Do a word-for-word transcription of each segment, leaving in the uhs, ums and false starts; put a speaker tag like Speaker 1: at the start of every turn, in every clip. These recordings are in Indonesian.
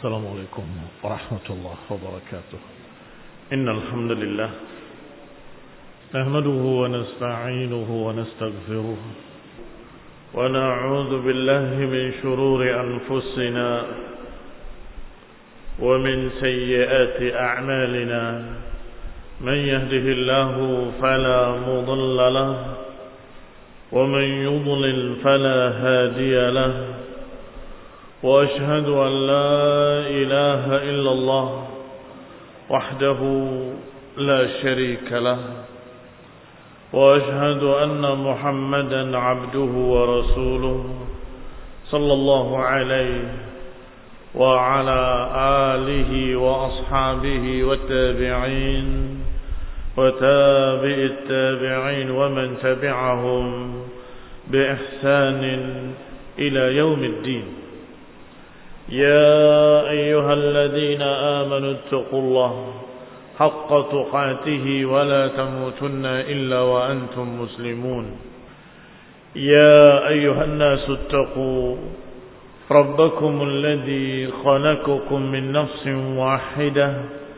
Speaker 1: السلام عليكم ورحمة الله وبركاته. إن الحمد لله نحمده ونستعينه ونستغفره ونعوذ بالله من شرور أنفسنا ومن سيئات أعمالنا. من يهده الله فلا مضل له ومن يضلل فلا هادي له. وأشهد أن لا إله إلا الله وحده لا شريك له. وأشهد أن محمدا عبده ورسوله صلى الله عليه وعلى آله وأصحابه والتابعين وتابع التابعين ومن تبعهم بإحسان إلى يوم الدين. يا أيها الذين آمنوا اتقوا الله حق تقاته ولا تموتن إلا وأنتم مسلمون. يا أيها الناس اتقوا ربكم الذي خلقكم من نفس واحدة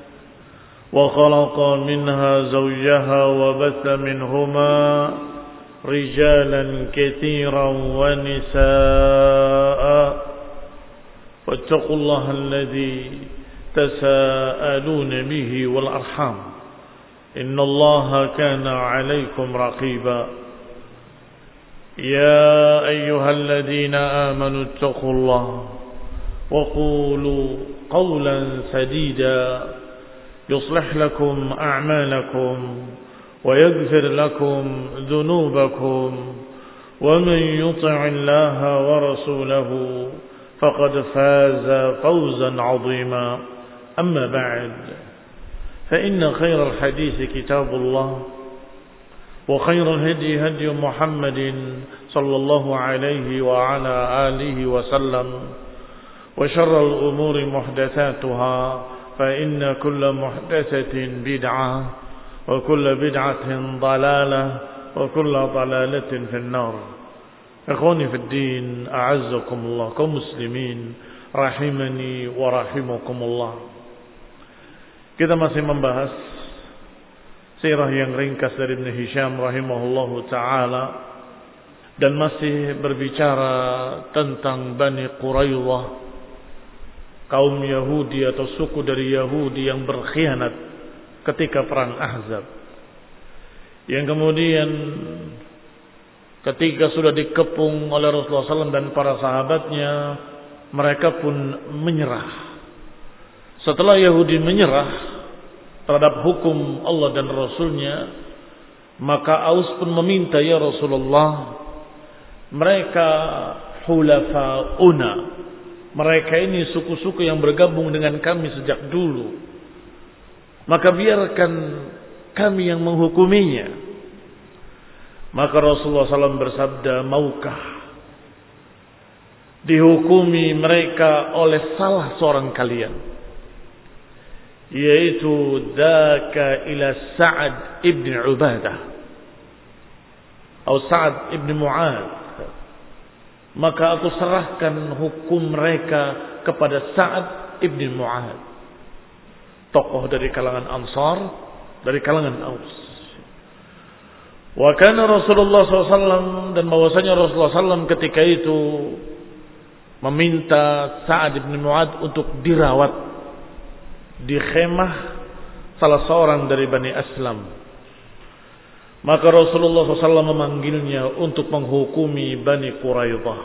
Speaker 1: وخلق منها زوجها وبث منهما رجالا كثيرا ونساء. واتقوا الله الذي تساءلون به والأرحام إن الله كان عليكم رقيبا. يا أيها الذين آمنوا اتقوا الله وقولوا قولا سديدا يصلح لكم أعمالكم ويغفر لكم ذنوبكم ومن يطع الله ورسوله فقد فاز فوزا عظيما. أما بعد فإن خير الحديث كتاب الله وخير الهدي هدي محمد صلى الله عليه وعلى آله وسلم وشر الأمور محدثاتها فإن كل محدثة بدعة وكل بدعة ضلالة وكل ضلالة في النار. Ikhwani fi din, a'azzakumullah, kaum muslimin rahimani wa rahimakumullah. Kita masih membahas sirah yang ringkas dari Ibn Hisham rahimahullahu taala dan masih berbicara tentang Bani Quraidah, kaum Yahudi atau suku dari Yahudi yang berkhianat ketika perang Ahzab, yang kemudian ketika sudah dikepung oleh Rasulullah shallallahu alaihi wasallam dan para sahabatnya, mereka pun menyerah. Setelah Yahudi menyerah terhadap hukum Allah dan Rasulnya, maka Aus pun meminta, ya Rasulullah, mereka hulafa'una, mereka ini suku-suku yang bergabung dengan kami sejak dulu, maka biarkan kami yang menghukuminya. Maka Rasulullah shallallahu alaihi wasallam bersabda, maukah dihukumi mereka oleh salah seorang kalian, yaitu dzaka ila Sa'ad ibn Ubadah atau Sa'ad ibn Mu'ad, maka aku serahkan hukum mereka kepada Sa'ad ibn Mu'ad, tokoh dari kalangan Ansar, dari kalangan Aus. Wa kana Rasulullah shallallahu alaihi wasallam, dan bahwasanya Rasulullah shallallahu alaihi wasallam ketika itu meminta Sa'ad bin Mu'ad untuk dirawat di khemah salah seorang dari Bani Aslam. Maka Rasulullah shallallahu alaihi wasallam memanggilnya untuk menghukumi Bani Quraidah.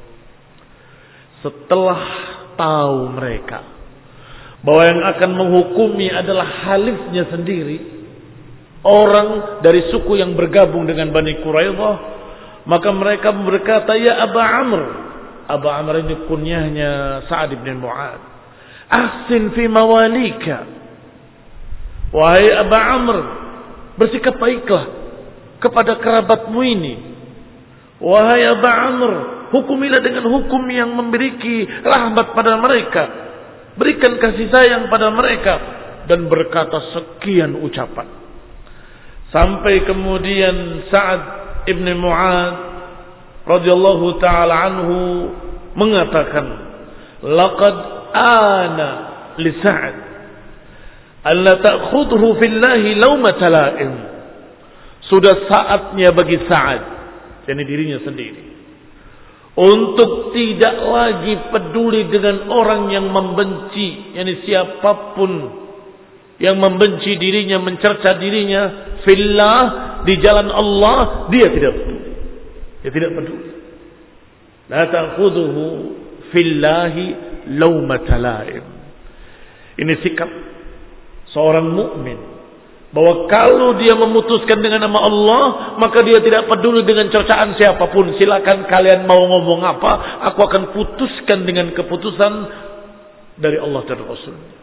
Speaker 1: Setelah tahu mereka bahwa yang akan menghukumi adalah halifnya sendiri, orang dari suku yang bergabung dengan Bani Quraidah, maka mereka berkata, ya Aba Amr. Aba Amr ini kunyahnya Sa'ad bin Mu'ad. Ahsin fi mawalika. Wahai Aba Amr, bersikap baiklah kepada kerabatmu ini. Wahai Aba Amr, hukumilah dengan hukum yang memiliki rahmat pada mereka, berikan kasih sayang pada mereka, dan berkata sekian ucapan. Sampai kemudian Sa'ad ibn Mu'ad radhiyallahu ta'ala anhu mengatakan, laqad ana li Sa'ad alla ta'khudhu fillahi lawmata la'im. Sudah saatnya bagi Sa'ad, yakni dirinya sendiri, untuk tidak lagi peduli dengan orang yang membenci, yakni siapapun yang membenci dirinya, mencerca dirinya fillah, di jalan Allah, dia tidak peduli. Dia tidak peduli. La ta'khudhuhu fillahi lawmata la'im. Ini sikap seorang mukmin, bahwa kalau dia memutuskan dengan nama Allah, maka dia tidak peduli dengan cercaan siapapun. Silakan kalian mau ngomong apa, aku akan putuskan dengan keputusan dari Allah dan Rasul-Nya.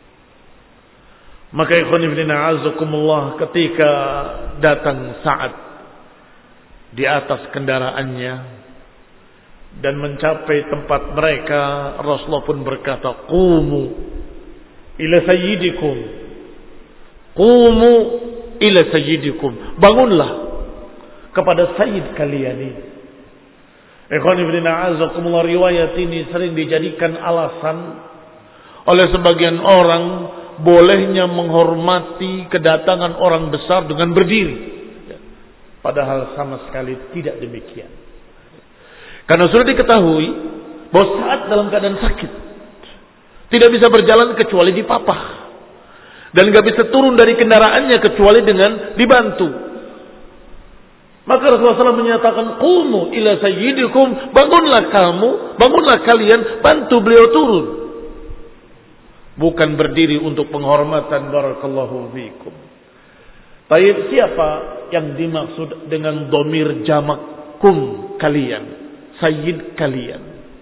Speaker 1: Maka ikhwan fillah a'azzakumullah, ketika datang Sa'ad di atas kendaraannya dan mencapai tempat mereka, Rasulullah pun berkata, "Qumu ila sayyidikum." Qumu ila sayyidikum. Bangunlah kepada sayyid kalian ini. Ikhwan fillah a'azzakumullah, riwayat ini sering dijadikan alasan oleh sebagian orang bolehnya menghormati kedatangan orang besar dengan berdiri. Padahal sama sekali tidak demikian. Karena sudah diketahui bahwa saat dalam keadaan sakit, tidak bisa berjalan kecuali dipapah, dan gak bisa turun dari kendaraannya kecuali dengan dibantu. Maka Rasulullah shallallahu alaihi wasallam menyatakan, "Qumu ila sayyidikum." Bangunlah kamu, bangunlah kalian, bantu beliau turun. Bukan berdiri untuk penghormatan. Barakallahu fiikum. Baik, siapa yang dimaksud dengan dhamir jamak kum, kalian, sayyid kalian?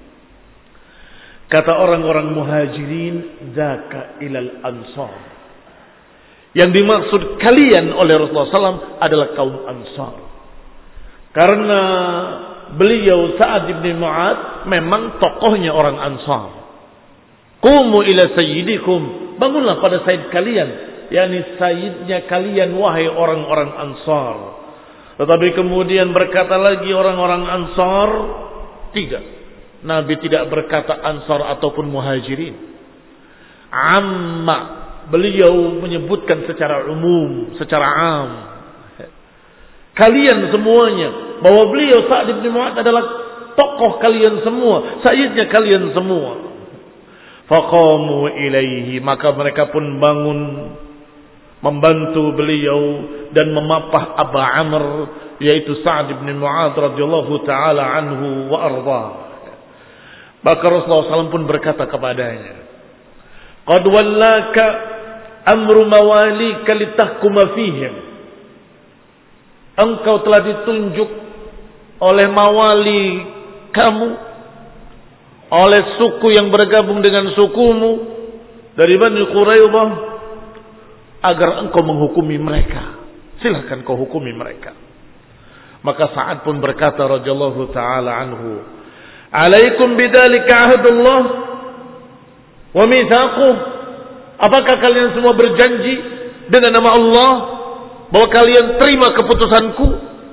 Speaker 1: Kata orang-orang muhajirin, zaka ilal ansar. Yang dimaksud kalian oleh Rasulullah shallallahu alaihi wasallam adalah kaum Ansar. Karena beliau Sa'ad bin Mu'adz memang tokohnya orang Ansar. Qumu ila sayyidikum. Bangunlah pada sayyid kalian, yakni sayyidnya kalian wahai orang-orang Ansar. Tetapi kemudian berkata lagi orang-orang Ansar, tidak. Nabi tidak berkata Ansar ataupun Muhajirin. Amma, beliau menyebutkan secara umum, secara am. Kalian semuanya, bahwa beliau Sa'ad bin Mu'adz adalah tokoh kalian semua, sayyidnya kalian semua. Faqamu ilaihi, maka mereka pun bangun membantu beliau dan memapah Aba Amr, yaitu Sa'ad bin Mu'adz radhiyallahu taala anhu wa arda. Maka Rasulullah shallallahu alaihi wasallam pun berkata kepadanya, "Qad wallaka amru mawalika litahkuma fihim." Engkau telah ditunjuk oleh mawali kamu, oleh suku yang bergabung dengan sukumu dari Bani Quraidah, agar engkau menghukumi mereka. Silahkan kau hukumi mereka. Maka Sa'ad pun berkata radhiyallahu taala anhu, "Alaikum bidzalika ahdullah wa mitsaquh." Apakah kalian semua berjanji dengan nama Allah bahwa kalian terima keputusanku?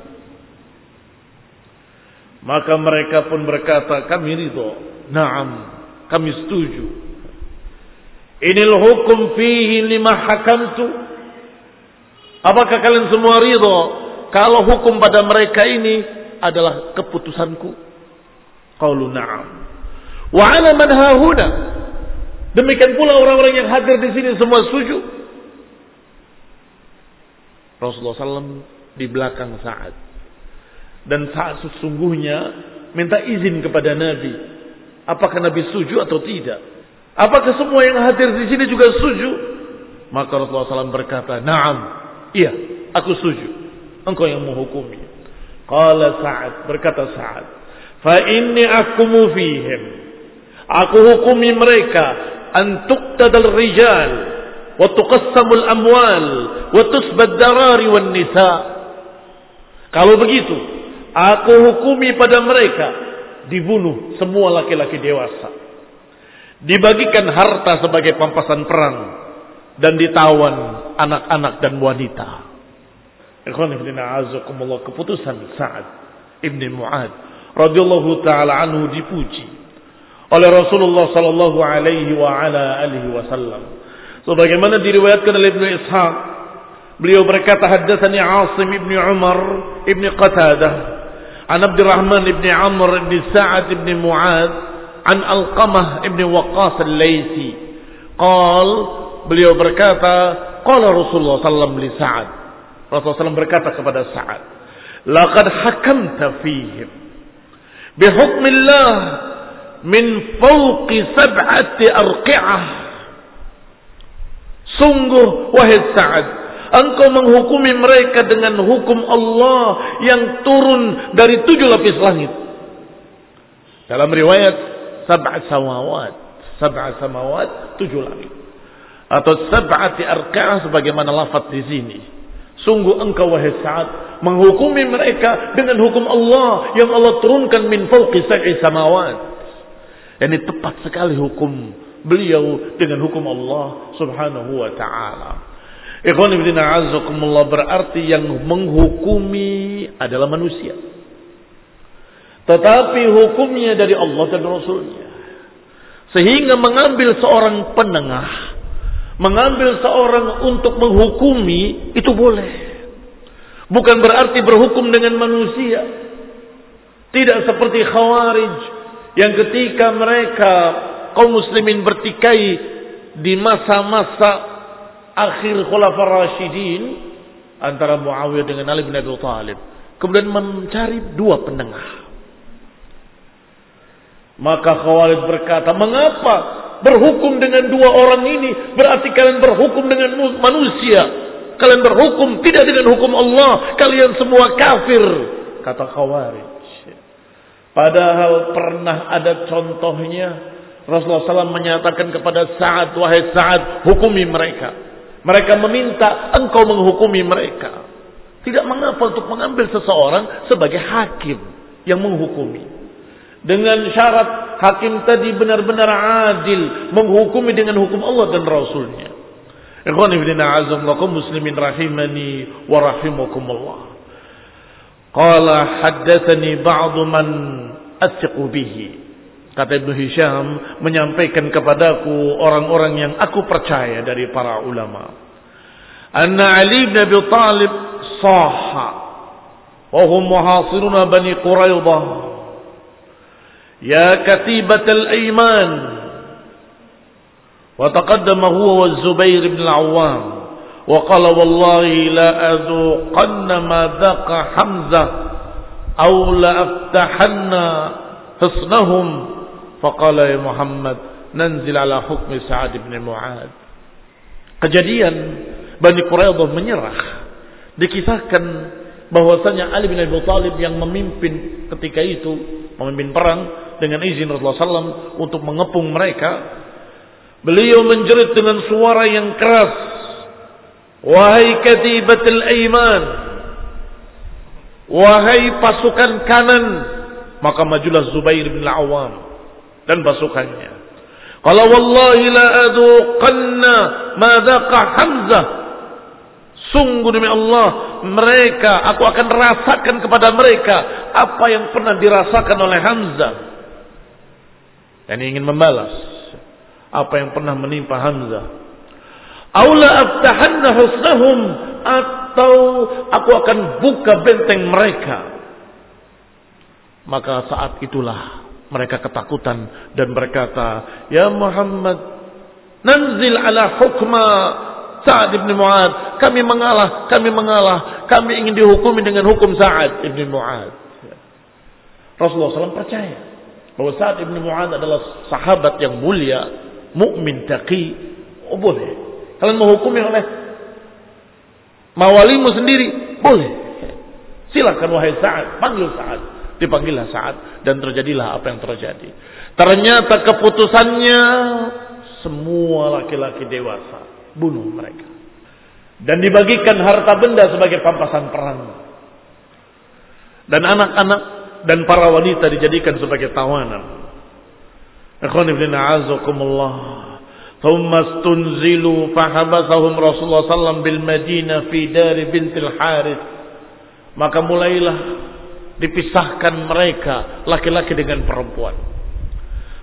Speaker 1: Maka mereka pun berkata, "Kami ridho." Naam, kami setuju. Inil hukum fihi lima hakamtu. Apakah kalian semua ridho kalau hukum pada mereka ini adalah keputusanku? Qalu na'am. Wa 'ala man hahuna. Demikian pula orang-orang yang hadir di sini semua setuju. Rasulullah shallallahu alaihi wasallam di belakang Sa'ad, dan Sa'ad sesungguhnya minta izin kepada Nabi. Apakah Nabi setuju atau tidak? Apakah semua yang hadir di sini juga setuju? Maka Rasulullah shallallahu alaihi wasallam berkata, "Na'am, iya, aku setuju. Engkau yang menghukumi." Qala Sa'ad, berkata Sa'ad, "Fa inni ahkumu fihim." Aku hukumi mereka, an tuqtadal rijal wa tuqassamul amwal wa tusbad darari wan nisa. Kalau begitu, aku hukumi pada mereka, dibunuh semua laki-laki dewasa, dibagikan harta sebagai pampasan perang, dan ditawan anak-anak dan wanita. Ikhwan fillah azakumullah, keputusan Sa'ad ibn Mu'adz radhiyallahu taala anhu dipuji oleh Rasulullah sallallahu alaihi wa ala alihi wasallam. Sebagaimana diriwayatkan oleh Ibnu Ishaq, beliau berkata, haddatsani Asim ibn Umar ibn Qatadah an Abdurrahman ibn Amr ibn Sa'ad ibn Mu'adz an Alqamah ibn Waqqas al-Laitsi. Qal, beliau berkata, qala Rasulullah sallallahu alaihi wasallam li Sa'ad. Rasulullah sallallahu alaihi wasallam berkata kepada Sa'ad, laqad hakamta fihim bihukmillah min fawqi sab'ati arqi'ah. Sungguh wahai Sa'ad, engkau menghukumi mereka dengan hukum Allah yang turun dari tujuh lapis langit. Dalam riwayat sab'a samawat, sab'a samawat, tujuh langit, atau sab'ati arqi'ah sebagaimana lafaz di sini. Sungguh engkau wahai Sa'ad menghukumi mereka dengan hukum Allah yang Allah turunkan min fawqi sab'i samawat. Ini tepat sekali hukum beliau dengan hukum Allah subhanahu wa ta'ala. Ikhwan fillah a'azzakumullah, berarti yang menghukumi adalah manusia, tetapi hukumnya dari Allah dan Rasulnya. Sehingga mengambil seorang penengah, mengambil seorang untuk menghukumi, itu boleh. Bukan berarti berhukum dengan manusia. Tidak seperti Khawarij yang ketika mereka kaum muslimin bertikai di masa-masa akhir Khulafaur Rasyidin antara Muawiyah dengan Ali bin Abi Thalib, kemudian mencari dua penengah. Maka Khawarij berkata, mengapa berhukum dengan dua orang ini? Berarti kalian berhukum dengan manusia. Kalian berhukum tidak dengan hukum Allah. Kalian semua kafir, kata Khawarij. Padahal pernah ada contohnya, Rasulullah sallallahu alaihi wasallam menyatakan kepada Sa'ad, wahai Sa'ad, hukumi mereka. Mereka meminta engkau menghukumi mereka. Tidak mengapa untuk mengambil seseorang sebagai hakim yang menghukumi, dengan syarat hakim tadi benar-benar adil, menghukumi dengan hukum Allah dan Rasulnya. Ikhwan fillah a'azzakumullah muslimin rahimani wa rahimakumullah. Qala haddatsani ba'du man athiqu bihi. Kata Ibnu Hisham, menyampaikan kepadaku orang-orang yang aku percaya dari para ulama. Anna Ali bin Abi Thalib sahha wa hum muhasiruna Bani Quraidah. Ya katibatal aiman. Wa taqaddama huwa wa Zubair bin al-Awwam. Wa qala wallahi la adhuqanna ma dhaqa Hamzah aw la aftahanna hisnahum. Faqala ya Muhammad nanzil ala hukmi Sa'ad bin Mu'adz. Kejadian Bani Quraidah menyerah dikisahkan bahwasanya Ali bin Abi Thalib yang memimpin ketika itu, memimpin perang dengan izin Rasulullah sallallahu alaihi wasallam untuk mengepung mereka. Beliau menjerit dengan suara yang keras, wahai katibatul aiman, wahai pasukan kanan. Maka majulah Zubair bin al-Awwam dan pasukannya. Qala wallahi la adhuqanna ma dhaqa Hamzah. Sungguh demi Allah, mereka, aku akan rasakan kepada mereka apa yang pernah dirasakan oleh Hamzah. Dan ingin membalas apa yang pernah menimpa Hamzah. Aula aftahanna husnahum, atau aku akan buka benteng mereka. Maka saat itulah mereka ketakutan dan berkata, ya Muhammad, nanzil ala hukma Sa'ad bin Mu'adz. Kami mengalah, kami mengalah. Kami ingin dihukumi dengan hukum Sa'ad bin Mu'adz. Rasulullah sallallahu alaihi wasallam percaya bahwa Sa'ad bin Mu'adz adalah sahabat yang mulia, mukmin, taqi. Oh boleh. Kalian menghukumi oleh mawalimu sendiri, boleh. Silakan wahai Sa'ad, panggil Sa'ad. Dipanggillah Sa'ad dan terjadilah apa yang terjadi. Ternyata keputusannya semua laki-laki dewasa bunuh mereka dan dibagikan harta benda sebagai pampasan perang, dan anak-anak dan para wanita dijadikan sebagai tawanan. Ikhwan fillah a'azzakumullah. Thumma stunzilu fahabasahum Rasulullah sallallahu alaihi wasallam bil Madinah fi dar bintil Harith. Maka mulailah dipisahkan mereka laki-laki dengan perempuan.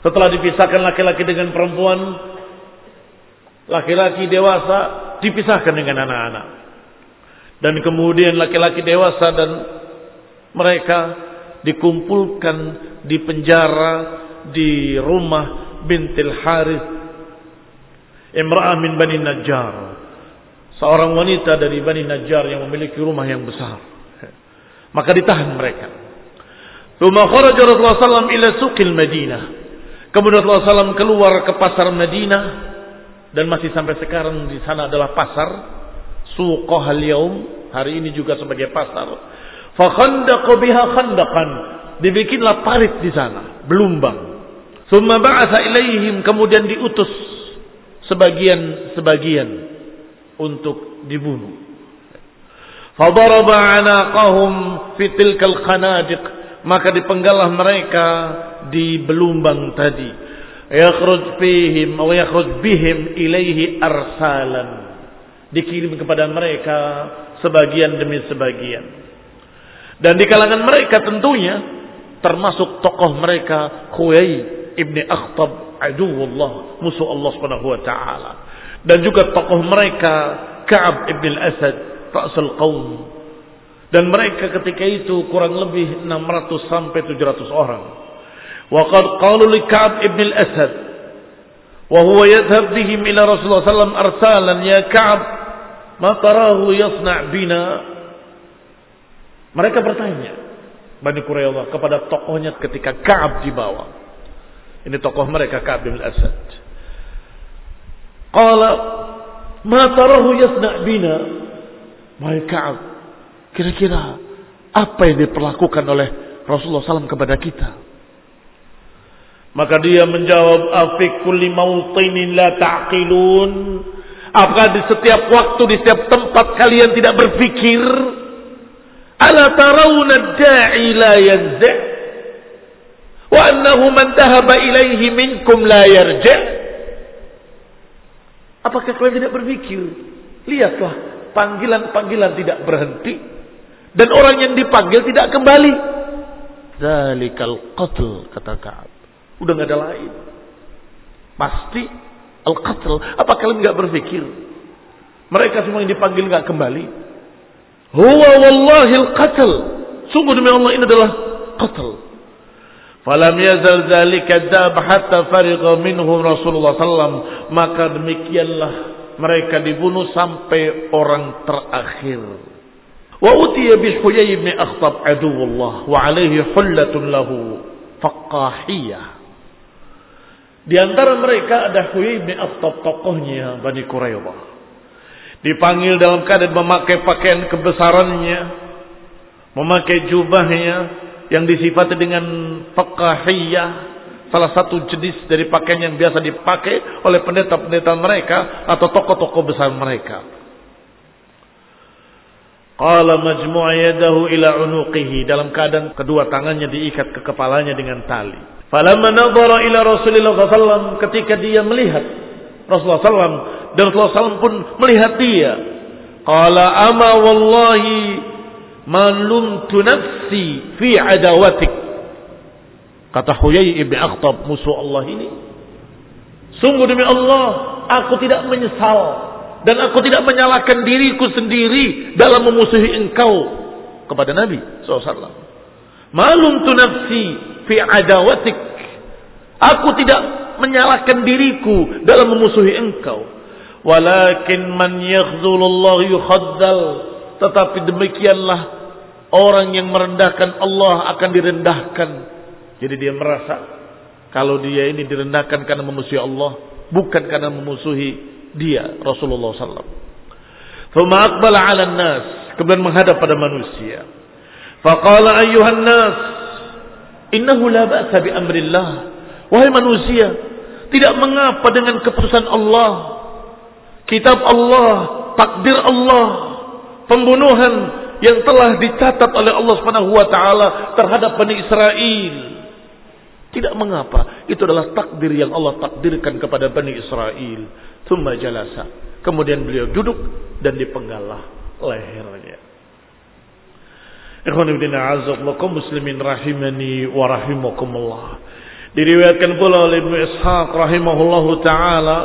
Speaker 1: Setelah dipisahkan laki-laki dengan perempuan, laki-laki dewasa dipisahkan dengan anak-anak. Dan kemudian laki-laki dewasa dan mereka dikumpulkan di penjara di rumah bintil Harith, imra'ah min Bani Najjar, seorang wanita dari Bani Najjar yang memiliki rumah yang besar. Maka ditahan mereka. Tsumma kharaja Rasulullah sallallahu alaihi wasallam ila suqil Madinah. Kemudian Rasulullah sallallahu alaihi wasallam keluar ke pasar Madinah, dan masih sampai sekarang di sana adalah pasar suqahal yaum, hari ini juga sebagai pasar. Fa khandaqa biha khandaqan, dibikinlah parit di sana, belumbang. Tsumma ba'atha ilaihim, kemudian diutus sebagian-sebagian untuk dibunuh. Fadaraba anaqahum fi tilkal khanadiq, maka dipenggalah mereka di belumbang tadi. Yakhruj fihim aw yakhruj bihim ilaihi arsalan, dikirim kepada mereka sebagian demi sebagian. Dan di kalangan mereka tentunya termasuk tokoh mereka Huyai ibni Akhtab, aduwullah, musuh Allah Subhanahu wa taala, dan juga tokoh mereka Ka'ab ibn al-Asad, ra'sul qaum. Dan mereka ketika itu kurang lebih enam ratus sampai tujuh ratus orang. Wa qad qalu li Ka'ab ibn al-Asad wa huwa yadhhab bihim ila Rasulullah sallallahu alaihi wasallam arsalan, ya Ka'ab, ma tarahu yasna' bina. Mereka bertanya, Bani Quraidah, kepada tokohnya ketika Ka'ab dibawa. Ini tokoh mereka, Ka'ab bin al-Asad. Qala ma tarahu yasna' bina. Wahai Ka'ab, kira-kira apa yang diperlakukan oleh Rasulullah sallallahu alaihi wasallam kepada kita? Maka dia menjawab, afi kulli mautinin la ta'qilun, apakah di setiap waktu, di setiap tempat kalian tidak berpikir? Ala tarawna da'i la yanza' wa annahu man dhahaba ilaihi minkum la yarja'. Apakah kalian tidak berpikir? Lihatlah, panggilan-panggilan tidak berhenti dan orang yang dipanggil tidak kembali. Dzalikal qatl, kata Ka'ab. Udah enggak ada lain, pasti al-qatl. Apa kalian enggak berpikir mereka semua yang dipanggil enggak kembali? Huwa wallahi al-qatl, sungguh demi Allah ini adalah qatl. Falam yazal dzalika dab hatta farigha minhum Rasulullah sallallahu alaihi wasallam, maka demikianlah mereka dibunuh sampai orang terakhir. Wa utiya bil Huyai bin Akhtab aduwullah wa alaihi hullatun lahu faqahiyah. Di antara mereka ada Huyai bin Akhtab, tokohnya Bani Quraidah. Dipanggil dalam keadaan memakai pakaian kebesarannya, memakai jubahnya yang disifati dengan faqahiyah, salah satu jenis dari pakaian yang biasa dipakai oleh pendeta-pendeta mereka atau tokoh-tokoh besar mereka. Qala majmu'a yadahu ila unuqihi, dalam keadaan kedua tangannya diikat ke kepalanya dengan tali. Falamma nadhara ila Rasulillah sallallahu alaihi wasallam, ketika dia melihat Rasulullah sallallahu alaihi wasallam dan Rasulullah sallallahu alaihi wasallam pun melihat dia, qala ama wallahi ma lumtu nafsi fi adawatik, kata Huyai ibn Akhtab, musuh Allah ini, sungguh demi Allah aku tidak menyesal dan aku tidak menyalahkan diriku sendiri dalam memusuhi engkau, kepada Nabi sallallahu alaihi wasallam. Ma lumtu nafsi fi adawatik, aku tidak menyalahkan diriku dalam memusuhi engkau. Walakin man yakhzulullah yukhaddal, tetapi demikianlah orang yang merendahkan Allah akan direndahkan. Jadi dia merasa kalau dia ini direndahkan karena memusuhi Allah, bukan karena memusuhi dia, Rasulullah sallallahu alaihi wasallam. Thumma aqbala 'ala an-nas, kemudian menghadap pada manusia. Faqala ayyuhan nas, innahu la ba'sa bi amrillah. Wahai manusia, tidak mengapa dengan keputusan Allah, kitab Allah, takdir Allah, pembunuhan yang telah dicatat oleh Allah Subhanahu wa taala terhadap Bani Israel. Tidak mengapa, itu adalah takdir yang Allah takdirkan kepada Bani Israel. Tsumma jalasa, kemudian beliau duduk dan dipenggalah lehernya. Ikhwan fillah, a'azzakumullah, muslimin rahimani wa rahimakumullah. Diriwayatkan pula oleh Ibnu Ishaq rahimahullahu taala,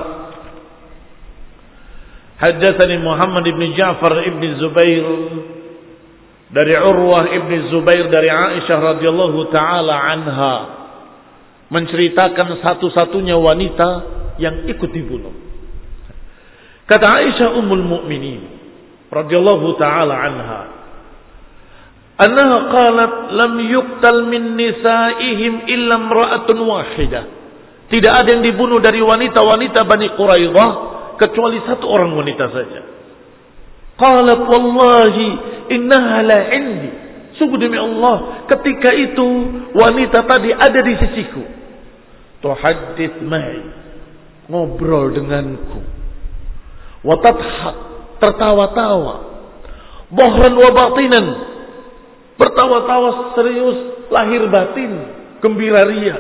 Speaker 1: haddatsani Muhammad ibn Ja'far ibn Zubair dari Urwah ibn Zubair dari Aisyah radhiyallahu taala anha, menceritakan satu-satunya wanita yang ikut dibunuh. Kata Aisyah ummul mukminin radhiyallahu taala anha, annaha qalat lam yuqtal min nisaihim illa imra'atun wahidah. Tidak ada yang dibunuh dari wanita-wanita Bani Quraidah kecuali satu orang wanita saja. Qalat wallahi innaha la indi. Sungguh demi Allah, ketika itu wanita tadi ada di sisiku. Tuhaddits ma'i, ngobrol denganku. Wa tadhak, tertawa-tawa. Dhahran wa batinan, bertawa-tawa serius, lahir batin, gembira ria.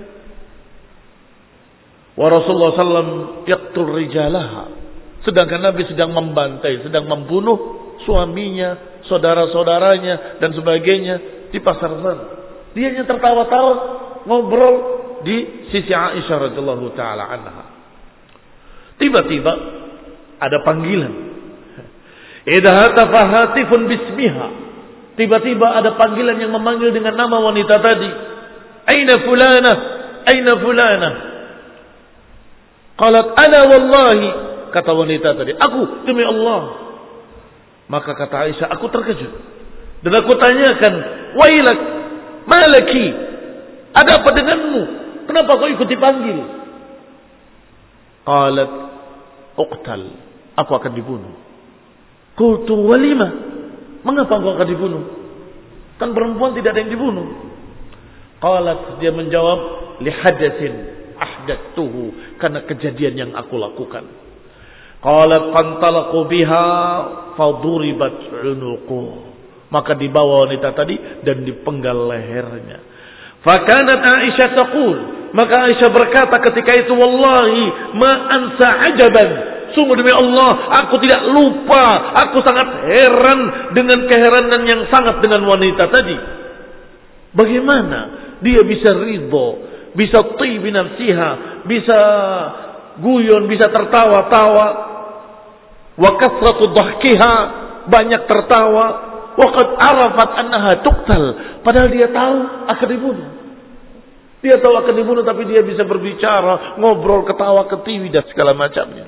Speaker 1: Wa Rasulullah sallallahu alaihi wasallam yaqtul rijalaha, sedangkan Nabi sedang membantai, sedang membunuh suaminya, saudara-saudaranya dan sebagainya di pasar sana. Dia hanya tertawa-tawa ngobrol di sisi Aisyah radhiyallahu taala anha. Tiba-tiba ada panggilan. Idza hatafa hatifun bismiha. Tiba-tiba ada panggilan yang memanggil dengan nama wanita tadi. Aina fulana? Aina fulana? Qalat ana wallahi, kata wanita tadi, aku demi Allah. Maka kata Aisyah, aku terkejut dan aku tanyakan, wailak, malaki, ada apa denganmu? Kenapa kau ikut dipanggil? Qalat uqtal, aku akan dibunuh. Qultu walima, mengapa engkau akan dibunuh? Kan perempuan tidak ada yang dibunuh. Qalat, dia menjawab, lihadatsin ahdattuhu, karena kejadian yang aku lakukan. Qalat fantalaqu biha faduribat unuquh, maka dibawa wanita tadi dan dipenggal lehernya. Fakanat Aisyah taqul, maka Aisyah berkata ketika itu, wallahi ma ansa ajaban, sungguh demi Allah, aku tidak lupa, aku sangat heran dengan keheranan yang sangat dengan wanita tadi. Bagaimana dia bisa ridho, bisa tibi nafsiha, bisa guyon, bisa tertawa-tawa, wa kasratu dhahkiha, banyak tertawa, wa qad arafat annaha tuqtal, padahal dia tahu akan dibunuh. Dia tahu akan dibunuh tapi dia bisa berbicara, ngobrol, ketawa, ketiwi dan segala macamnya.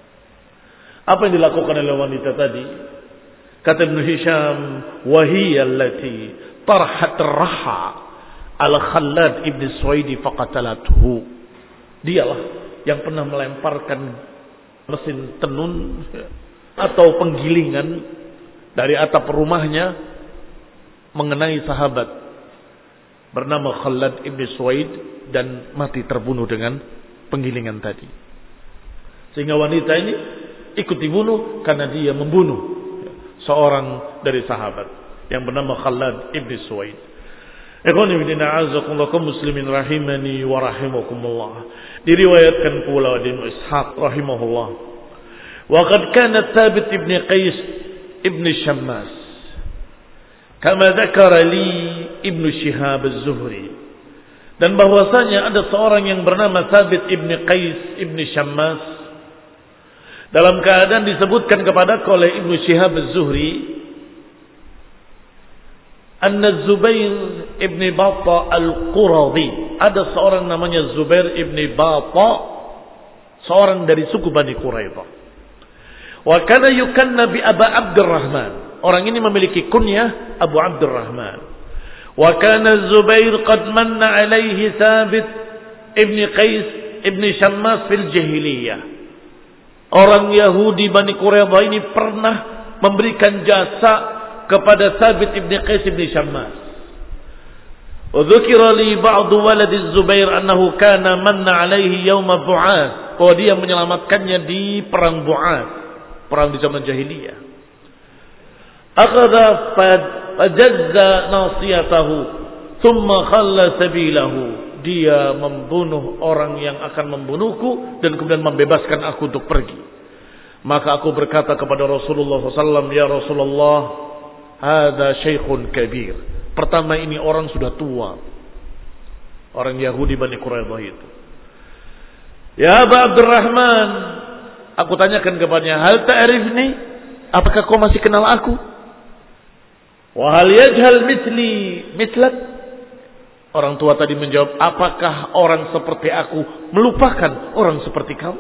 Speaker 1: Apa yang dilakukan oleh wanita tadi? Kata Ibn Hisham, wahiyya allati tarhat raha ala Khallad ibn Suwaidi faqatalathu. Dialah yang pernah melemparkan mesin tenun atau penggilingan dari atap rumahnya mengenai sahabat bernama Khallad ibn Suwaid dan mati terbunuh dengan penggilingan tadi. Sehingga wanita ini ikut dibunuh karena dia membunuh seorang dari sahabat yang bernama Khallad ibn Suwaid. Ikhwani fillah, a'azzakumullah muslimin rahimani wa rahimakumullah. Diriwayatkan pula dari Ishaq rahimahullah, wa qad kana Thabit ibn Qais ibn Shammas kama dzakara li Ibn Shihab az-Zuhri, dan bahwasanya ada seorang yang bernama Thabit ibn Qais ibn Shammas, dalam keadaan disebutkan kepada oleh Ibn Shihab az-Zuhri, anna Zubair ibn Batta al-Quradi, ada seorang namanya Zubair ibn Batta, seorang dari suku Bani Quraidah. Wa kana yukanna bi Aba Abdurrahman, orang ini memiliki kunyah Abu Abdurrahman. Wa kana Zubair qad manna alaihi Thabit ibn Qais ibn Shammas fil jahiliyah. Orang Yahudi Bani Quraidah ini pernah memberikan jasa kepada Thabit ibn Qais ibn Shammas. Wa dzukira li ba'd walad Zubair annahu kana manna alaihi yawm Bu'ath, bahwa dia menyelamatkannya di perang Bu'ath, perang di zaman jahiliyah. Akhadha fajazza nasiyatahu thumma khalla sabilahu, dia membunuh orang yang akan membunuhku dan kemudian membebaskan aku untuk pergi. Maka aku berkata kepada Rasulullah sallallahu alaihi wasallam, ya Rasulullah, hadza syaikhun kabir. Pertama, ini orang sudah tua. Orang Yahudi Bani Quraidah itu. Ya Aba Abdurrahman, aku tanyakan kepadanya, hal ta'rifni? Apakah kau masih kenal aku? Wa hal yajhal mithli mithlak? Orang tua tadi menjawab, apakah orang seperti aku melupakan orang seperti kamu?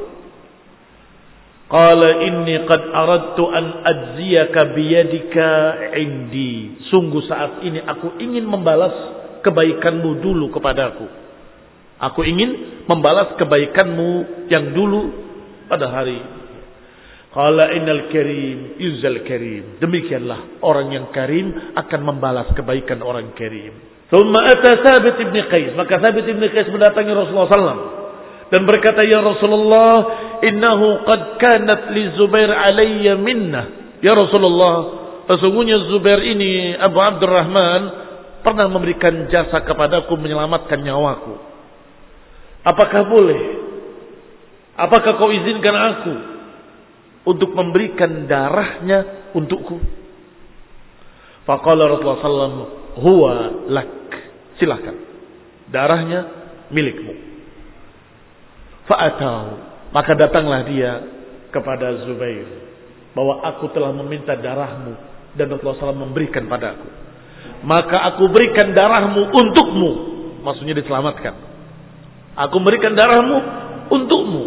Speaker 1: Qala inni qad aradtu an ajziyaka biyadika indi. Sungguh saat ini aku ingin membalas kebaikanmu dulu kepadaku. Aku ingin membalas kebaikanmu yang dulu pada hari. Qala innal karim yuzal karim. Demikianlah orang yang karim akan membalas kebaikan orang karim. Thumma ata Thabit ibn Qais. Maka Thabit ibn Qais mendatangi Rasulullah sallallahu alaihi wasallam dan berkata, ya Rasulullah, innahu qad kanat li Zubair alayya minna. Ya Rasulullah, sesungguhnya Zubair ini, Abu Abdurrahman, pernah memberikan jasa kepadaku menyelamatkan nyawaku. Apakah boleh? Apakah kau izinkan aku untuk memberikan darahnya untukku? Faqala Rasulullah sallallahu alaihi wasallam, huwa lak. Silakan. Darahnya milikmu. Fa'atahu. Maka datanglah dia kepada Zubair, bahwa aku telah meminta darahmu dan Rasulullah sallallahu alaihi wasallam memberikan padaku. Maka aku berikan darahmu untukmu. Maksudnya diselamatkan. Aku berikan darahmu untukmu.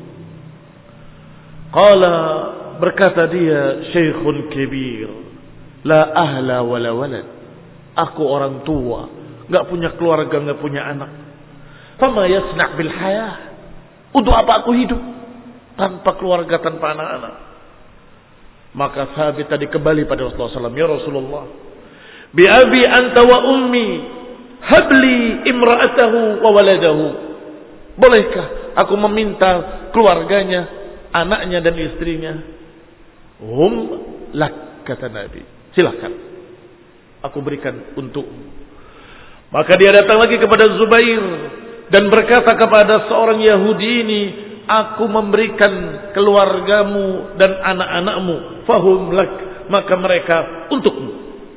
Speaker 1: Qala, berkata dia, syekhun kibir, la ahla wala walad. Aku orang tua, enggak punya keluarga, enggak punya anak. Fama yasna' bil hayah. Untuk apa aku hidup tanpa keluarga, tanpa anak-anak? Maka Thabit tadi kembali pada Rasulullah sallallahu alaihi wasallam, ya Rasulullah, bi abi anta wa ummi habli imra'atahu wa waladahu. Bolehkah aku meminta keluarganya, anaknya dan istrinya? Hum lak, kata Nabi. Silakan, aku berikan untukmu. Maka dia datang lagi kepada Zubair dan berkata kepada seorang Yahudi ini, aku memberikan keluargamu dan anak-anakmu, fahum lak, maka mereka untukmu.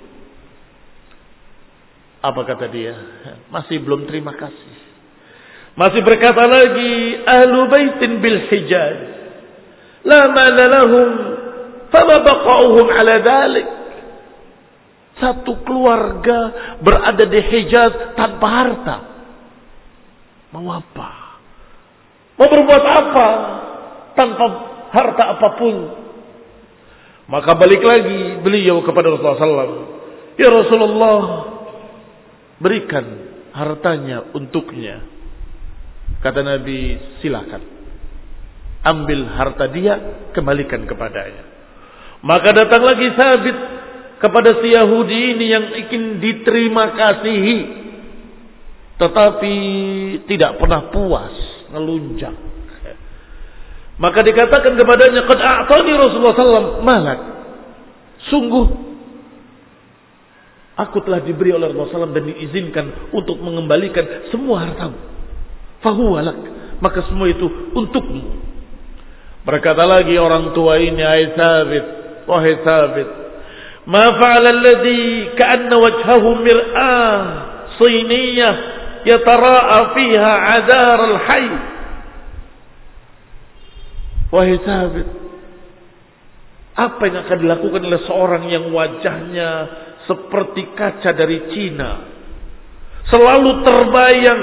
Speaker 1: Apa kata dia? Masih belum terima kasih. Masih berkata lagi, ahlu baitin bil Hijaz, la mala lahum, fama baqa'uhum ala dhalik. Satu keluarga berada di Hijaz tanpa harta. Mau apa? Mau berbuat apa tanpa harta apapun? Maka balik lagi beliau kepada Rasulullah sallallahu alaihi wasallam, ya Rasulullah, berikan hartanya untuknya. Kata Nabi, silakan, ambil harta dia, kembalikan kepadanya. Maka datang lagi Thabit kepada si Yahudi ini yang ingin diterima kasihi, tetapi tidak pernah puas, ngelunjak. Maka dikatakan kepadanya, qad a'tani Rasulullah sallallahu alaihi wasallam malak. Sungguh aku telah diberi oleh Rasulullah sallallahu alaihi wasallam dan diizinkan untuk mengembalikan semua hartamu. Fahuwa lak, maka semua itu untukmu. Berkata lagi orang tua ini, ai Thabit, wahai Thabit, ma fa'ala alladhi ka'anna wajhahu mir'ah siniyah yatara'a fiha 'adar al-hayy. Wahai Thabit, apa yang akan dilakukan oleh seorang yang wajahnya seperti kaca dari Cina? Selalu terbayang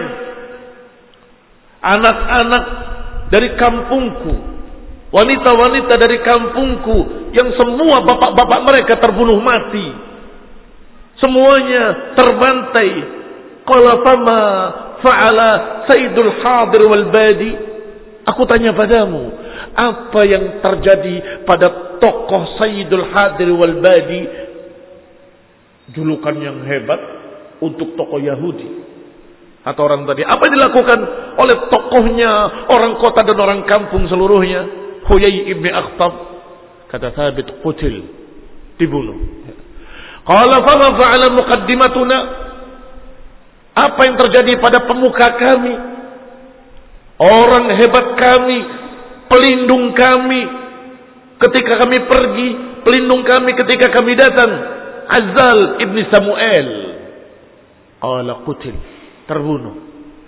Speaker 1: anak-anak dari kampungku, wanita-wanita dari kampungku yang semua bapak-bapak mereka terbunuh mati, semuanya terbantai. Qala fama fa'ala Sayyidul Hadir wal Badi. Aku tanya padamu, apa yang terjadi pada tokoh Sayyidul Hadir wal Badi, julukan yang hebat untuk tokoh Yahudi atau orang tadi? Apa yang dilakukan oleh tokohnya, orang kota dan orang kampung seluruhnya? Huyai ibn Akhtab, kata Thabit, qutil, dibunuh. Qala fama fa'ala muqaddimatuna. Apa yang terjadi pada pemuka kami, orang hebat kami, pelindung kami ketika kami pergi, pelindung kami ketika kami datang, Azzal ibn Samuel? Qala qutil, terbunuh.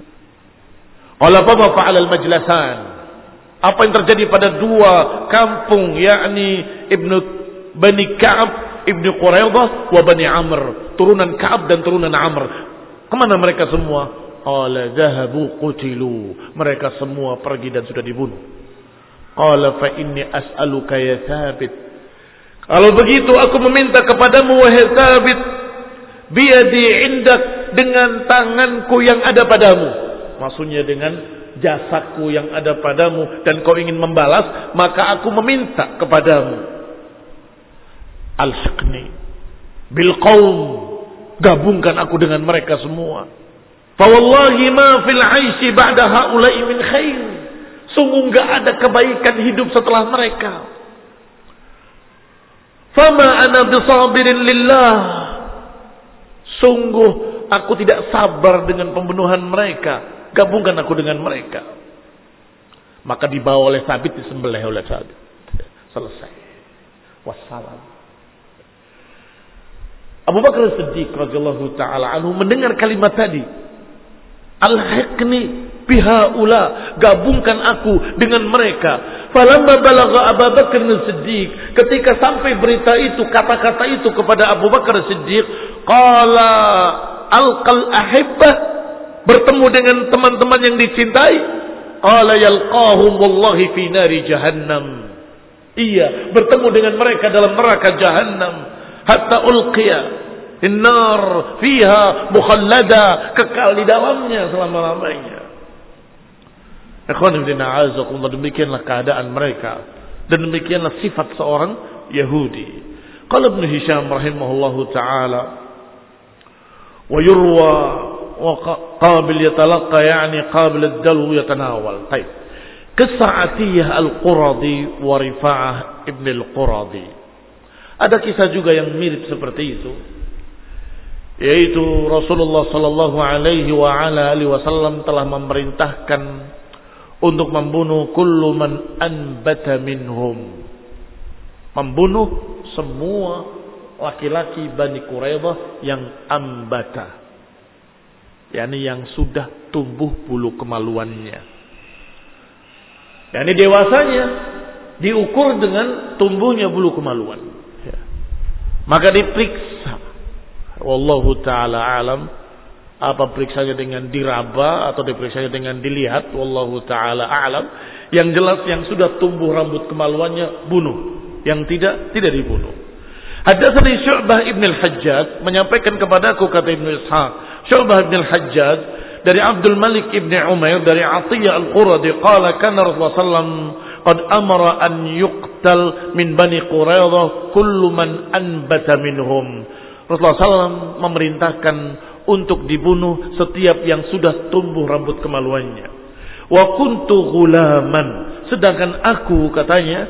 Speaker 1: Qala fama fa'ala al-majlasan. Apa yang terjadi pada dua kampung, yakni Ibnu Bani Ka'ab, Ibnu Quraidah wa Bani Amr, turunan Ka'ab dan turunan Amr. Kemana mereka semua? Qala dhahabu qutilu. Mereka semua pergi dan sudah dibunuh. Qala fa inni as'aluka ya Thabit. Kalau begitu aku meminta kepadamu wahai Thabit, biyadi indak, dengan tanganku yang ada padamu. Maksudnya dengan jasaku yang ada padamu, dan kau ingin membalas, maka aku meminta kepadamu. Alhiqni bil qaum, gabungkan aku dengan mereka semua. Fa wallahi ma fil 'aishi ba'da haula'i min khair. Sungguh enggak ada kebaikan hidup setelah mereka. Fama ana bisabirin lillah. Sungguh aku tidak sabar dengan pembunuhan mereka. Gabungkan aku dengan mereka. Maka dibawa oleh Sabit, disembelih oleh Sabit. Selesai. Wassalam. Abu Bakar As-Siddiq radhiyallahu taala anhu mendengar kalimat tadi. Alhiqni bihaula, gabungkan aku dengan mereka. Falamma balagha Abu Bakar As-Siddiq, ketika sampai berita itu, kata-kata itu kepada Abu Bakar As-Siddiq, qala alqal ahibbah, bertemu dengan teman-teman yang dicintai. Qala yalqahum wallahi fi nari jahannam. Iya, bertemu dengan mereka dalam neraka jahannam. Hatta ulqiya innar fiha mukhallada, kekal di dalamnya selama-lamanya. Ikhwan fillah, a'azakumullah, demikianlah keadaan mereka dan demikianlah sifat seorang Yahudi. Qala Ibnu Hisham rahimahullahu taala, wa yurwa wa qabil yatalaqqa, yani qabil ad-dalw yatanawal. Baik. Kisah Atiyah Al-Quradi wa Rifa'ah Ibn Al-Quradi. Ada kisah juga yang mirip seperti itu, yaitu Rasulullah sallallahu alaihi wa ala alihi wasallam telah memerintahkan untuk membunuh kullu man anbata minhum, membunuh semua laki-laki Bani Quraidah yang ambata, yakni yang sudah tumbuh bulu kemaluannya, yakni dewasanya diukur dengan tumbuhnya bulu kemaluan. Maka diperiksa. Wallahu ta'ala alam. Apa periksanya dengan diraba atau diperiksanya dengan dilihat, wallahu ta'ala alam. Yang jelas yang sudah tumbuh rambut kemaluannya bunuh, yang tidak tidak dibunuh. Hadatsani Syu'bah ibn al-Hajjaj menyampaikan kepadaku, kata Ibnu Ishaq, Syu'bah ibn al-Hajjaj dari Abdul Malik ibn Umair dari Atiyah Al-Quradi qala kana Rasulullah sallallahu alaihi wasallam qad amara an yuqtal min Bani Quraidah kullu man anbata minhum. Rasulullah sallallahu alaihi wasallam memerintahkan untuk dibunuh setiap yang sudah tumbuh rambut kemaluannya. Wa kuntu ghulaman, sedangkan aku, katanya,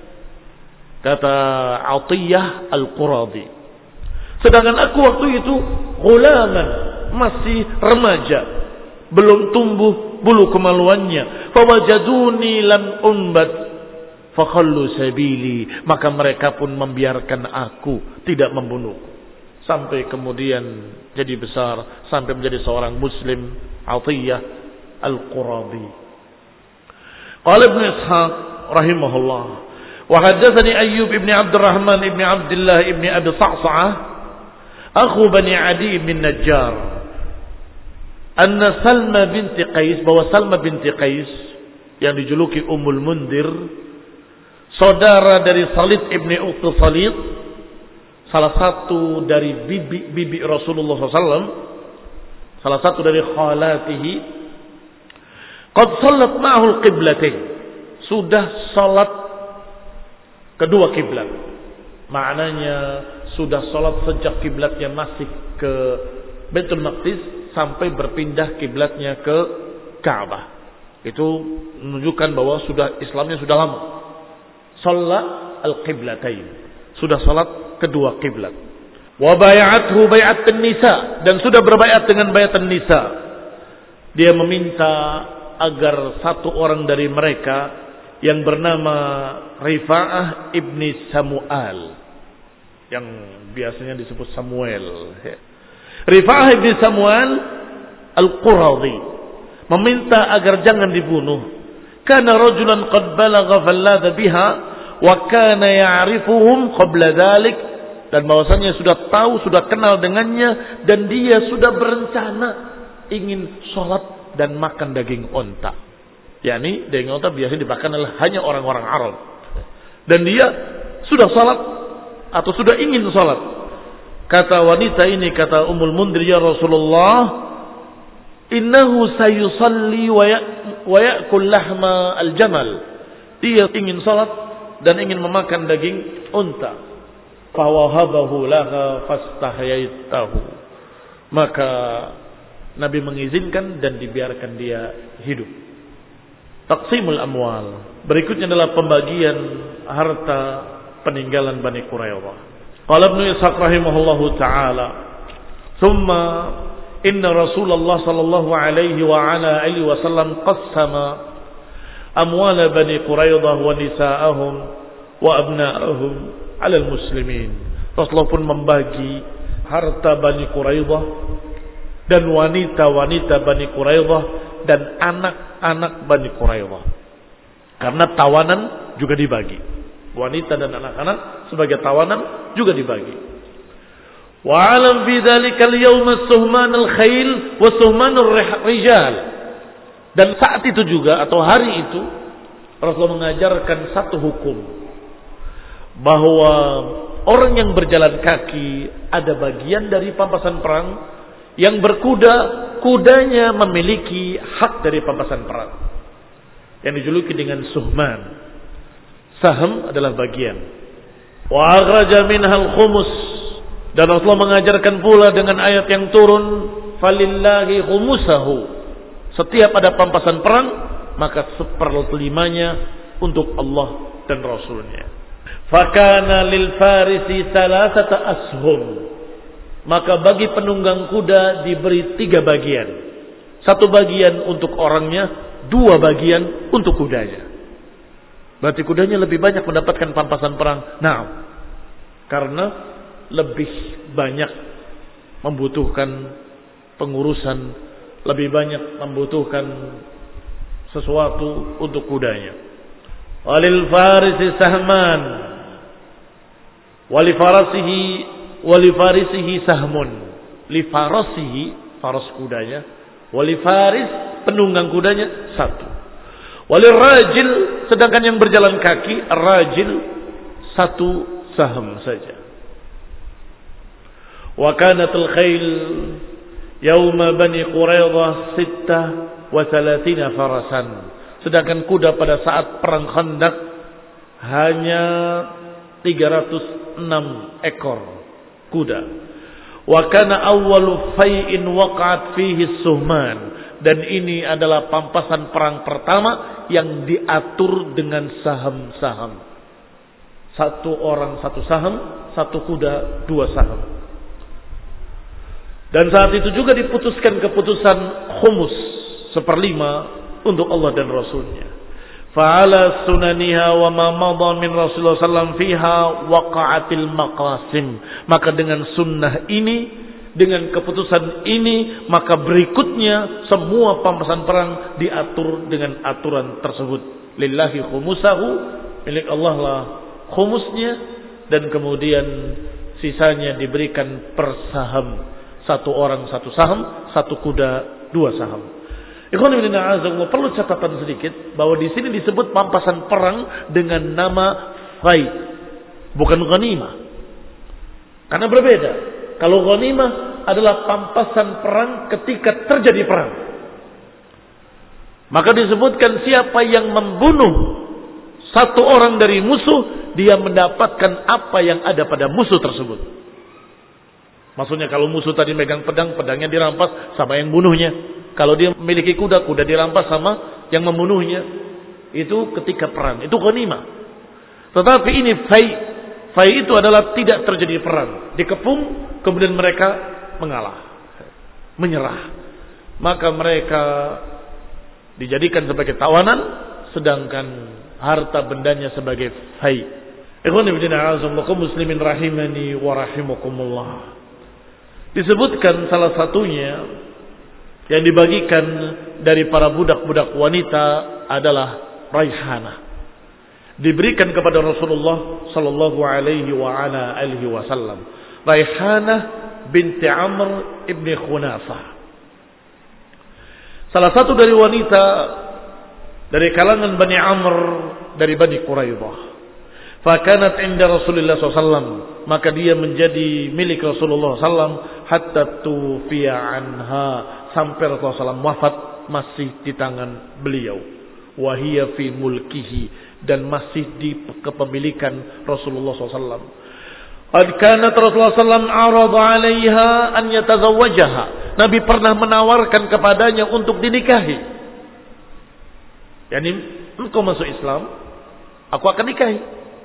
Speaker 1: kata Atiyah Al-Quradi, sedangkan aku waktu itu ghulaman, masih remaja, belum tumbuh bulu kemaluannya. Fawajaduni lam umbat fakhallu sabili, maka mereka pun membiarkan aku, tidak membunuhku, sampai kemudian jadi besar, sampai menjadi seorang muslim. Atiyah Al-Quradi. Qala Ibnu Ishaq rahimahullah, wa haddatsani Ayyub ibn Abdurrahman ibn Abdullah ibn Abi Sa'sa'ah akhu Bani Adi bin Najjar, anna Salma binti Qais, bahwa Salma binti Qais yang dijuluki Ummul Mundir, saudara dari Salid ibni Uqti Salid, salah satu dari bibi-bibi Rasulullah sallallahu alaihi wasallam, salah satu dari khalatihi, qad sallat ma'ahu al-qiblatain, sudah salat kedua kiblat, maknanya sudah salat sejak kiblatnya masih ke Baitul Maqdis sampai berpindah kiblatnya ke Ka'bah. Itu menunjukkan bahwa sudah Islamnya sudah lama. Salat al-qiblatain, sudah salat kedua kiblat. Wa bai'athu bai'atan nisa, dan sudah berbaiat dengan bai'atan nisa. Dia meminta agar satu orang dari mereka yang bernama Rifa'ah ibni Samuel, yang biasanya disebut Samuel, Rifa'ah ibn Samuel Al-Quradi, meminta agar jangan dibunuh. Kana rajulan qad balagha fallada biha wa kana ya'rifuhum qabla dhalik, dan bahwasanya sudah tahu, sudah kenal dengannya, dan dia sudah berencana ingin sholat dan makan daging onta. Yani daging onta biasanya dimakan oleh hanya orang-orang Arab. Dan dia sudah sholat atau sudah ingin sholat. Kata wanita ini, kata Ummul Mundhir, ya Rasulullah, innahu sayusalli wa ya'kul lahma al-jamal. Dia ingin sholat dan ingin memakan daging unta. Fawahabahu laha fastahyaitahu. Maka Nabi mengizinkan dan dibiarkan dia hidup. Taqsimul amwal. Berikutnya adalah pembagian harta peninggalan Bani Quraidah. Qala Ibnu Ishaq rahimahullahu taala, "Tsumma inna Rasulullah sallallahu alaihi wa ala alihi wasallam qassama amwal Bani Quraidah wa nisa'ahum wa abna'ahum 'ala al-muslimin." Rasulullah pun membagi harta Bani Quraidah dan wanita-wanita Bani Quraidah dan anak-anak Bani Quraidah. Karena tawanan juga dibagi. Wanita dan anak-anak sebagai tawanan juga dibagi. Wa alam fi dzalika al-yawm as-suhman al-khayl wa suhman ar-rijal. Dan saat itu juga atau hari itu Rasulullah mengajarkan satu hukum, bahwa orang yang berjalan kaki ada bagian dari pampasan perang, yang berkuda, kudanya memiliki hak dari pampasan perang yang dijuluki dengan suhman. Saham adalah bagian. Wa akhraja minhal khumus, dan Rasulullah mengajarkan pula dengan ayat yang turun, falillahi khumusahu. Setiap ada pampasan perang, maka seperlimanya untuk Allah dan Rasulnya. Fakana lil farisi salasata ashum. Maka bagi penunggang kuda diberi tiga bagian. Satu bagian untuk orangnya, dua bagian untuk kudanya. Berarti kudanya lebih banyak mendapatkan pampasan perang. Nah, karena lebih banyak membutuhkan pengurusan, lebih banyak membutuhkan sesuatu untuk kudanya. Walil farisi sahman, wali farasihi, wali farisihi sahmun. Li farasihi, faras kudanya, wali faris penunggang kudanya satu. Wali rajil, sedangkan yang berjalan kaki rajil satu saham saja. Wa kanatul khayl yauma Bani Quraidah sittah wa thalathina farasan. Sedangkan kuda pada saat perang Khandaq hanya tiga ratus enam ekor kuda. Wa kana awwalu fai'in waqa'at fihi suhman, dan ini adalah pampasan perang pertama yang diatur dengan saham-saham. Satu orang satu saham, satu kuda dua saham. Dan saat itu juga diputuskan keputusan khumus, seperlima untuk Allah dan Rasulnya. Fa'ala sunaniha wa ma madha min Rasulullah sallallahu alaihi wasallam fiha waqa'atil maqasim. Maka dengan sunnah ini, dengan keputusan ini, maka berikutnya semua pampasan perang diatur dengan aturan tersebut. Lillahi khumusahu, milik Allah lah khumusnya, dan kemudian sisanya diberikan per saham. Satu orang satu saham, satu kuda dua saham. Ikhwan fillah a'azakumullah, perlu catatan sedikit bahwa di sini disebut pampasan perang dengan nama fai, bukan ghanimah. Karena berbeda. Kalau ghanimah adalah pampasan perang ketika terjadi perang. Maka disebutkan siapa yang membunuh satu orang dari musuh, dia mendapatkan apa yang ada pada musuh tersebut. Maksudnya kalau musuh tadi megang pedang, pedangnya dirampas sama yang bunuhnya. Kalau dia memiliki kuda, kuda dirampas sama yang membunuhnya. Itu ketika perang, itu ghanimah. Tetapi ini fai. Fai itu adalah tidak terjadi perang, dikepung, kemudian mereka mengalah, menyerah. Maka mereka dijadikan sebagai tawanan, sedangkan harta bendanya sebagai fai. Ikhwan fillah a'azakumullah muslimin rahimani wa rahimakumullah. Disebutkan salah satunya yang dibagikan dari para budak-budak wanita adalah Raihanah. Diberikan kepada Rasulullah sallallahu alaihi wa ala alihi wasallam. Raihanah binti Amr ibn Khunafah. Salah satu dari wanita dari kalangan Bani Amr dari Bani Quraidah. Fakanat inda Rasulullah sallallahu alaihi wasallam, maka dia menjadi milik Rasulullah sallallahu alaihi wasallam hatta tufiya anha, sampai Rasulullah sallallahu alaihi wasallam wafat masih di tangan beliau. Wahia fi mulkihi, dan masih di kepemilikan Rasulullah sallallahu alaihi wasallam. Qad kanat Rasulullah sallallahu alaihi wasallam arada 'alaiha an yatazawwajaha. Nabi pernah menawarkan kepadanya untuk dinikahi. Yani, engkau masuk Islam, aku akan nikahi.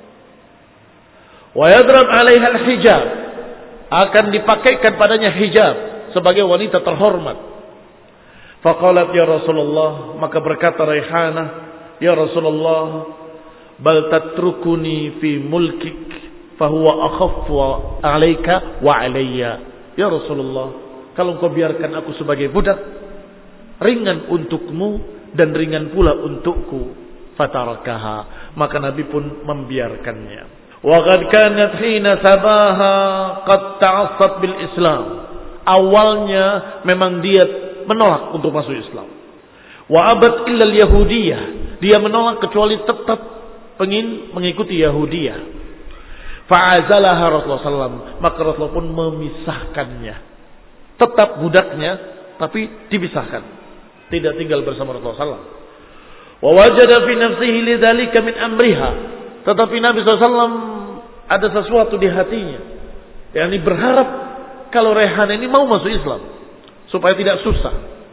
Speaker 1: Wa yadrab 'alaiha al-hijab, akan dipakaikan padanya hijab sebagai wanita terhormat. Faqalat ya Rasulullah, maka berkata Raihanah, ya Rasulullah, bal tatrukuni fi mulkik fahuwa akhaffu 'alaika wa 'alayya. Ya Rasulullah, kalau engkau biarkan aku sebagai budak, ringan untukmu dan ringan pula untukku. Fatarakaha, maka Nabi pun membiarkannya. Wa qad kanat hina sabaha qad ta'assat bil Islam. Awalnya memang dia menolak untuk masuk Islam. Wa abad illa al-yahudiyah, dia menolak kecuali tetap ingin mengikuti Yahudiyah. Fa'azalaha Rasulullah sallallahu alaihi wasallam, maka Rasulullah pun memisahkannya. Tetap budaknya, tapi dipisahkan, tidak tinggal bersama Rasulullah sallallahu alaihi wasallam. Wa wajada fi nafsihi lidzalika min amriha, tetapi Nabi sallallahu alaihi wasallam ada sesuatu di hatinya, yakni berharap kalau Raihanah ini mau masuk Islam supaya tidak susah.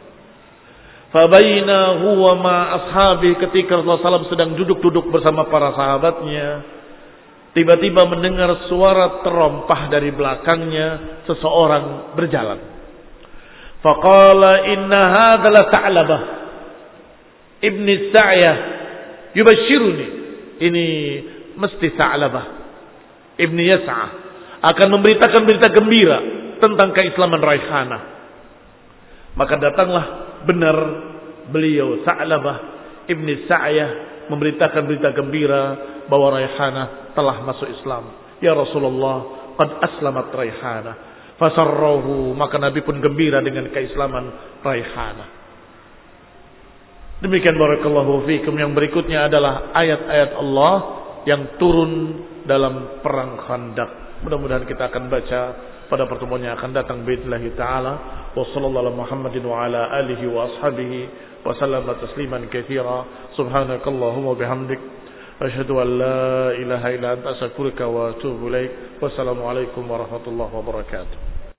Speaker 1: Fabaina huwa ma ashabi, ketika Rasulullah sallallahu alaihi wasallam sedang duduk-duduk bersama para sahabatnya, tiba-tiba mendengar suara terompah dari belakangnya, seseorang berjalan. Faqala inna hadza la Sa'labah ibni Sa'yah yubashshiruni. Ini mesti Sa'labah ibni Yas'ah akan memberitakan berita gembira tentang keislaman Raihanah. Maka datanglah benar beliau Sa'labah ibni Sa'yah memberitakan berita gembira bahwa Raihanah telah masuk Islam. Ya Rasulullah, qad aslamat Raihanah. Fasarrahu, maka Nabi pun gembira dengan keislaman Raihanah. Demikian barakallahu fikum. Yang berikutnya adalah ayat-ayat Allah yang turun dalam perang Khandaq. Mudah-mudahan kita akan baca pada pertemuan yang akan datang biidznillah taala. Wa sallallahu ala Muhammadin wa ala alihi wa ashabihi wa sallama tasliman katsira. Subhanakallahumma bihamdik asyhadu an la ilaha illa anta astaghfiruka wa atubu ilaik. Wassalamu alaikum warahmatullahi wabarakatuh.